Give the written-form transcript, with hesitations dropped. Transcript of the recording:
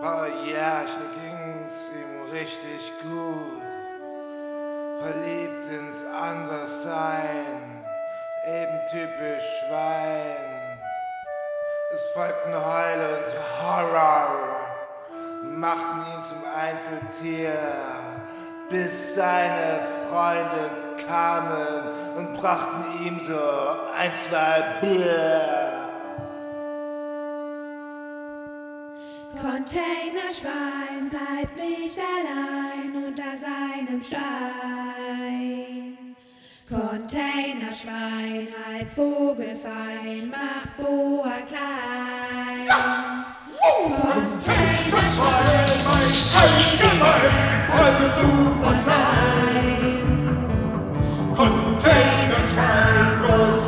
Oh ja, schon ging's ihm richtig gut. Verliebt ins Anderssein, eben typisch Schwein. Es folgten Heule und Horror, machten ihn zum Einzeltier, bis seine Freunde kamen und brachten ihm so ein, zwei Bier. Containerschwein bleibt nicht allein unter seinem Stein. Containerschwein, halb Vogelfein, macht Boa klein. Containerschwein, mein allgemein voll super sein. Containerschwein, groß